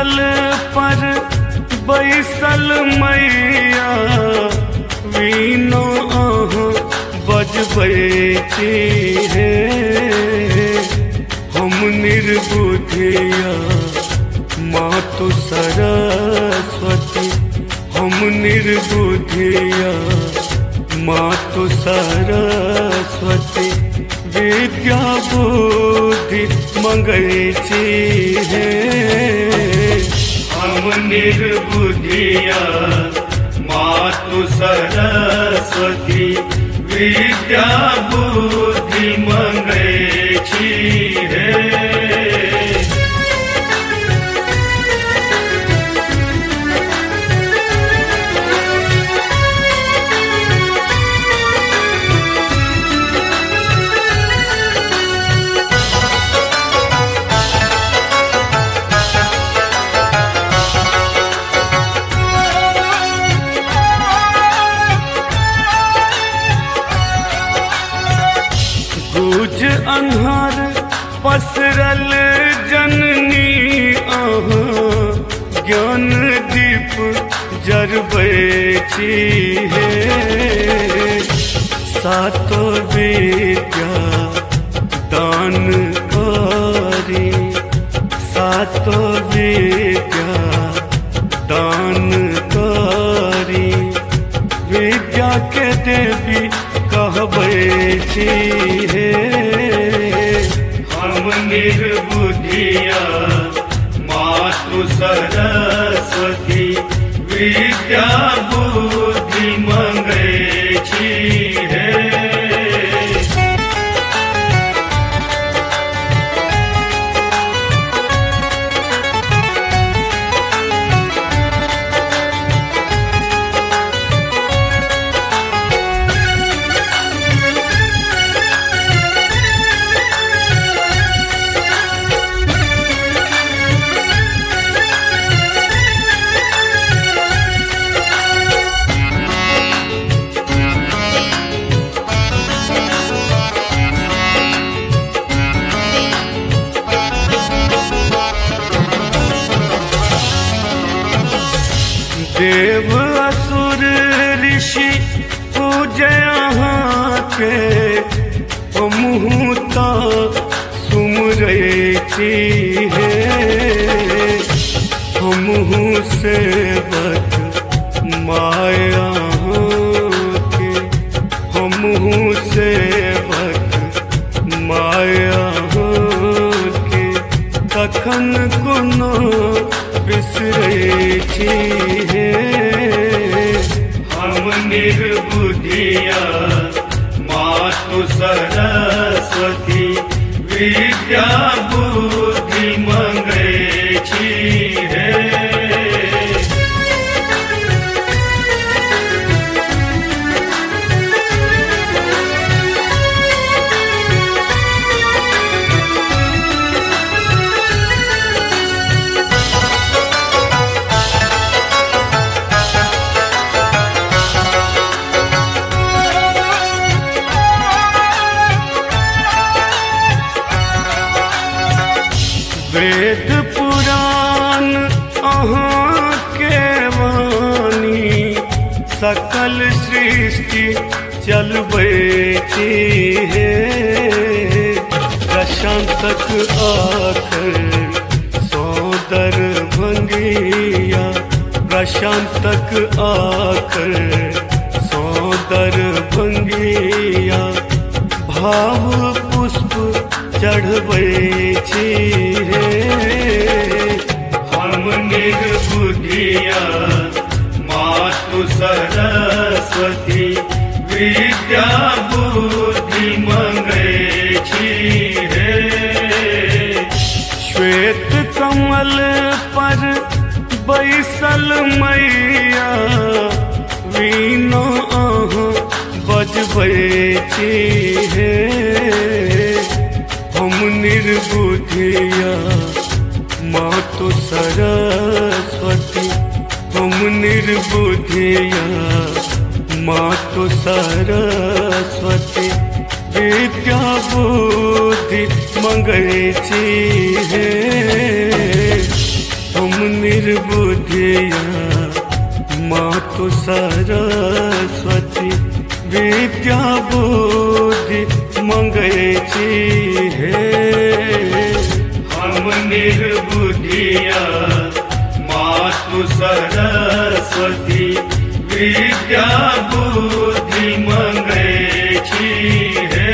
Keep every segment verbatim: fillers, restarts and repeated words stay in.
कमल पर बैसल मैया वीणो अहाँ बजबै छी हे। हम निर्बुद्धिया मातु सरस्वती, हम निर्बुद्धिया मातु सरस्वती विद्या बुद्धि मंगै छी हे। हम निर्बुद्धिया मातु सरस्वती विद्या बुद्धि मंगै छी हे। गुज अन्हार पसरल जननी अहाँ ज्ञान दीप जरबै छी हे। सातो विद्या दान करी, सातो विद्या दान करी विद्या के देवी कहबै छी हे। हम निर्बुद्धिया मातु सरस्वती विद्या बुद्धि मंगै छी हे। देव असुर ऋषि पूजे अहाँ के, हमहूँ तऽ सुमरै छी हे। हमहूँ सेवक माया के, हमहूँ सेवक माया के तखन कोनो बिसरै छी हे। हम निर्बुद्धिया मातु सरस्वती विद्या बुद्धि मंगै छी हे। वेद पुराण अहाँ के वाणी सकल सृष्टि चलबै छी हे। दशांतक आखर सौदर भंगिया, दशांतक आखर सौदर भंगिया भाव पुष्प चढ़बै छी हे। हम निर्बुद्धिया मातु सरस्वती विद्या बुद्धि मंगै छी हे। श्वेत कमल पर बैसल मैया वीणो अहाँ बजबै छी हे। हम निर्बुद्धिया मातु सरस्वती, हम निर्बुद्धिया मातु सरस्वती विद्या बुद्धि मंगै छी हे। हम निर्बुद्धिया मातु सरस्वती विद्या बुद्धि मंगै छी हे। हम निर्बुद्धिया मातु सरस्वती विद्या बुद्धि मंगै छी हे।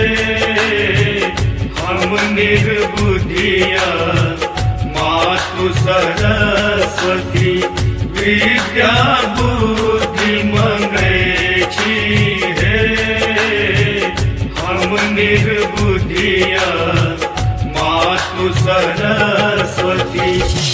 हम निर्बुद्धिया मातु सरस्वती विद्या बुद्धि मंगै छी हे। हम निर्बुद्धिया मातु सरस्वती।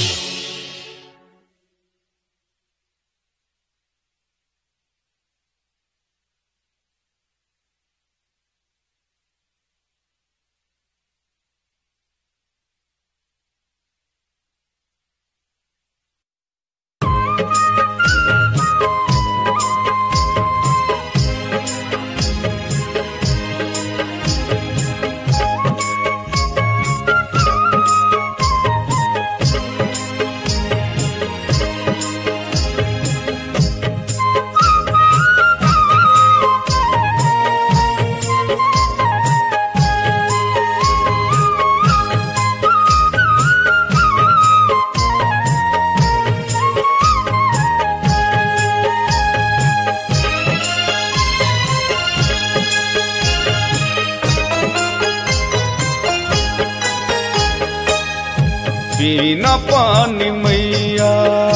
बिना पानी मैया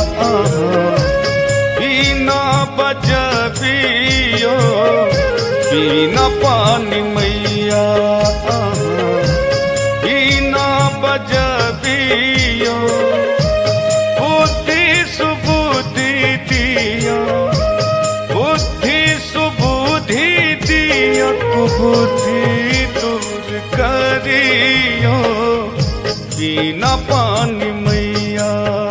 बिना बजबियो, बिना पानी मैया बिना बजबियो। बुद्धि सुबुद्धि दिया, बुद्धि सुबुद्धि दिया, कुबुद्धि दूर करियो। बिना पानी मैया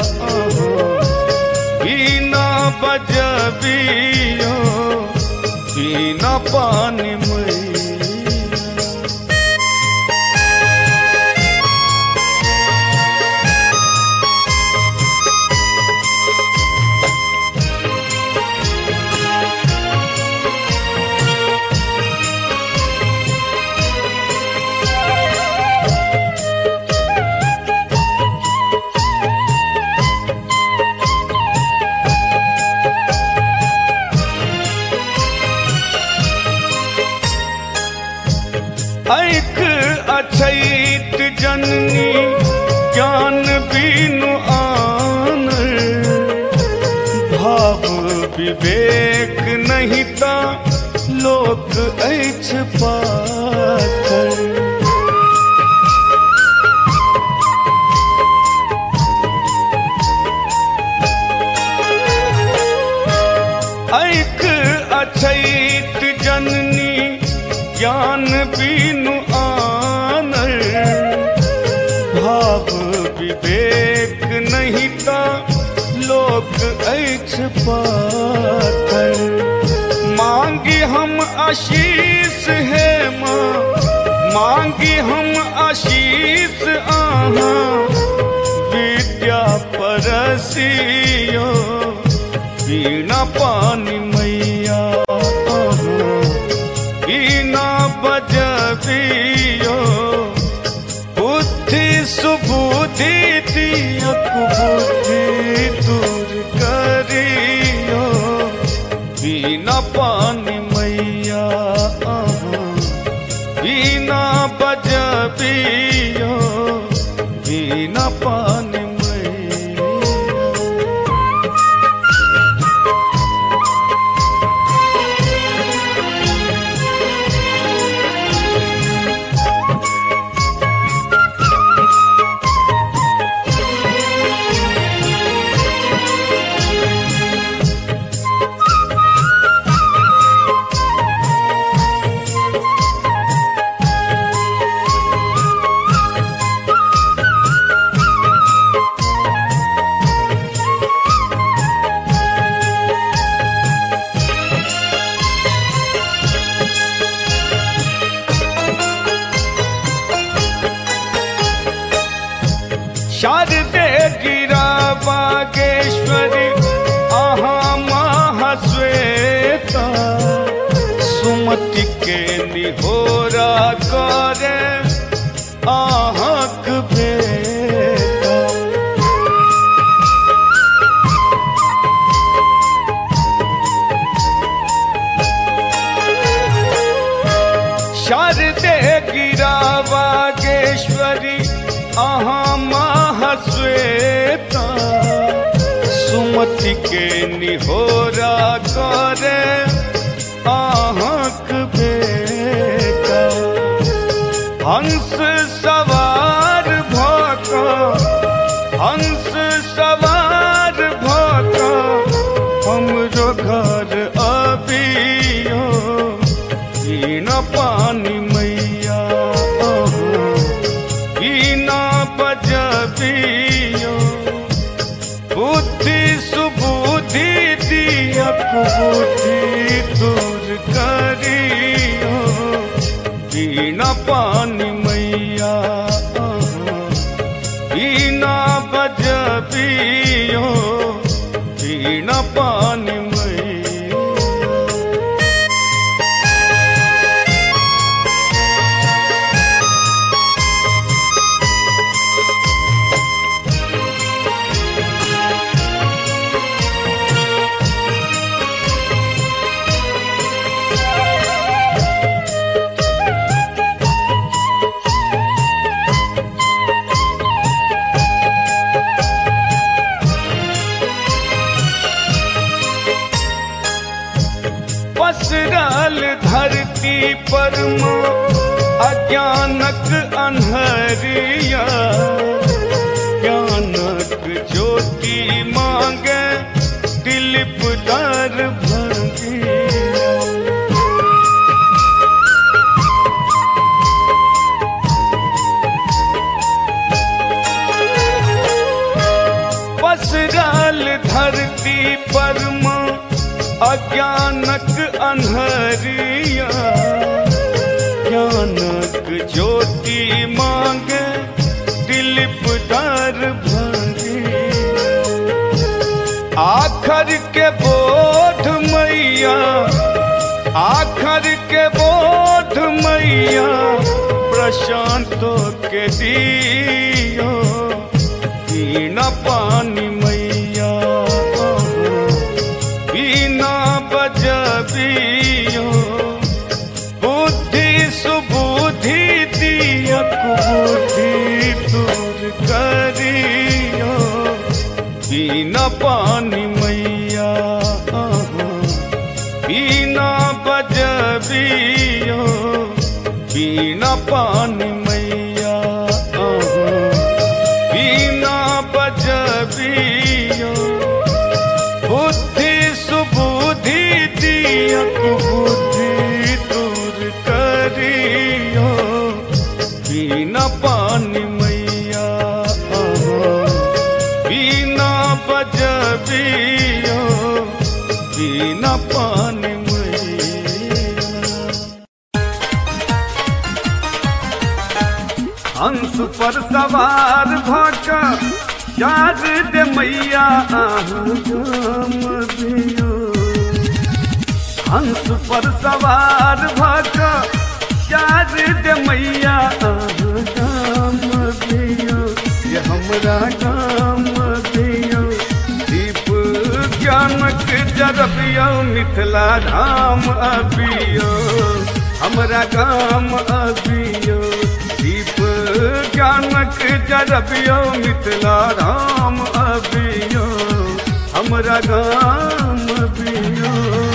बिना बजबियो, बिना पानी मैया। ऐक अछैत जननी ज्ञान बिनु आन, भाव विवेक नहीं ता लोक अछि पाथर। ऐक अछैत जननी ज्ञान बिनु आनर, भाव विवेक नहीं ता लोक अछि पाथर। मांगी हम आशीष है माँ, मांगी हम आशीष आहा, विद्या परसियो। बिना पानी मैया बिना बजबियो, बुद्धि सुबुद्धि दिया, कुबुद्धि दूर करियो। बिना पानी मैया बिना बजबियो, बिना पानी मैया। निहोरा करे आहक बेटा। शारदे गिरा वागेश्वरी आहा महाश्वेता, सुमति के निहोरा करे आहक बेटा। हंस सवार भाका, हंस सवार भाका, हमरो घर अबियो वीणा पानी मैया, वीणा बजबियो। बुद्धि सुबुद्धि दिया कुबुद्धि दूर करियो, वीणा पानी मैया, वीणा बजबियो, वीणा पानी मैया। पसरल धरती पर अज्ञानक अन्हरिया, ज्ञानक ज्योति मांगे दिलीप दर भंगिया। पसरल धरती पर अज्ञानक अन्हरिया, ज्ञानक ज्योति मांगे दिलीप दर भंगिया। आखर के बोध मैया, आखर के बोध मैया, प्रशांतो के दियो वीणा पानी मैया, वीणा बजबियो। बुद्धि सुबुद्धि दिया कुबुद्धि दूर करियो, वीणा पानी मैया, वीणा बजबियो, वीणा पानी मैया, वीणा बजबियो। बुद्धि सुबुद्धि दिया कुबुद्धि दूर करियो, वीणा पानी मैया, वीणा बजबियो, वीणा पानी मैया। हंस पर सवार भाका शारद मैया आम दियो, हंस पर सवार भाका शारद मैया आम दियो, ये हमरा काम दियो। दीप ज्ञानक जरबियो मिथिला धाम अबियो, हमरा काम अबियो। दीप ज्ञानक जरबियो मिथिला धाम अबियो, हमरा गाम अबियो।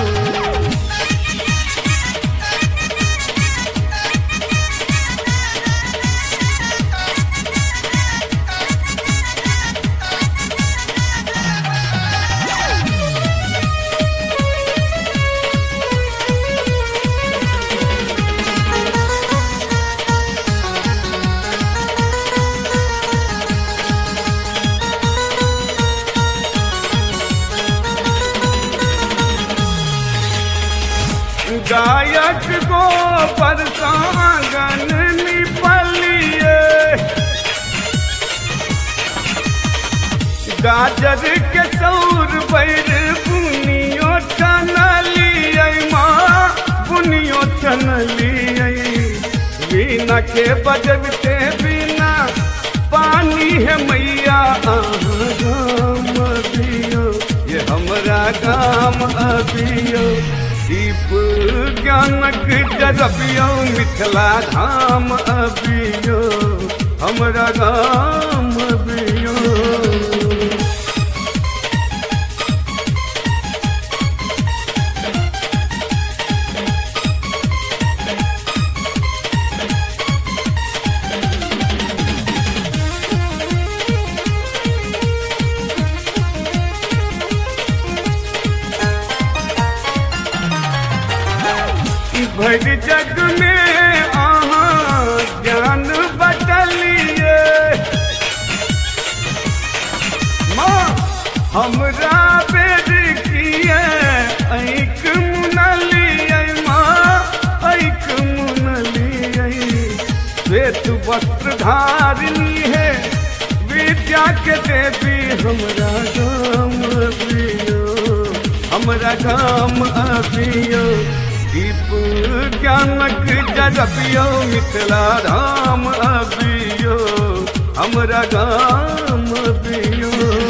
गायक को परसागन निपलिए, गाजर के सौर बैर बुनियो छनलिए माँ, बुनियो छनलिए बीना के बजबते बिना पानी है मैया आहाँ गाम अबियो ये हमरा गाम अबियो दीप ज्ञानक जरबियो मिथिला धाम अबियो हमरा गाम अबियो। भर जग में आहाँ ज्ञान बटलिए माँ हमरा बेर किए ऐक मुनलिए माँ ऐक मुनलिए श्वेत वस्त्र धारिणी है विद्या के देवी हमरा गाम अबियो हमरा गाम अबियो दीप ज्ञानक जरबियो मिथिला धाम अबियो हमरा गाम अबियो।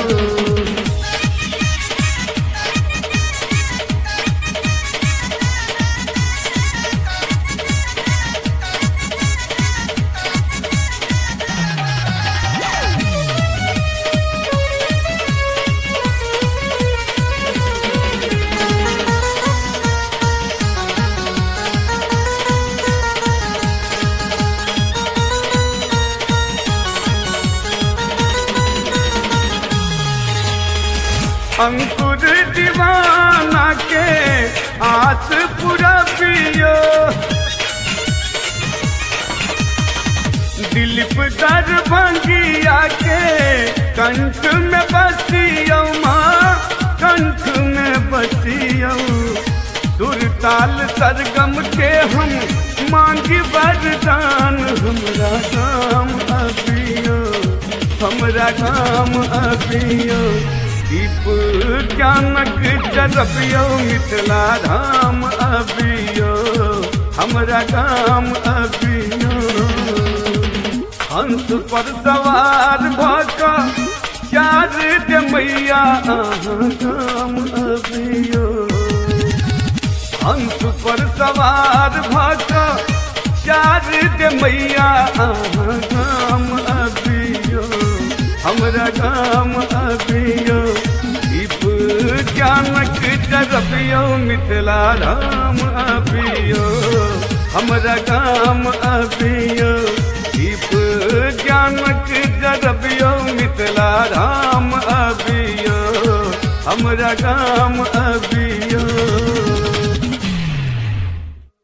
अंकुर दीवाना के आस पुरबियो दिलीप दरभंगिया के कंठ में बसियो माँ कंठ में बसियो सुरताल सरगम के हम मांगी वरदान हमरा गाम अबियो हमरा गाम अबियो दीप ज्ञानक जरबियो मिथिला धाम अबियो हमरा गाम अबियो। हंस पर सवार भक चार दे मैया आहाँ गाम अबियो हंस पर सवार भक चार दे मैया आहाँ गाम अबियो हमरा गाम अबियो दीप ज्ञानक जरबियो मिथिला धाम अबियो हमरा गाम अबियो दीप ज्ञानक जरबियो मिथिला धाम अबियो हमरा गाम अबियो।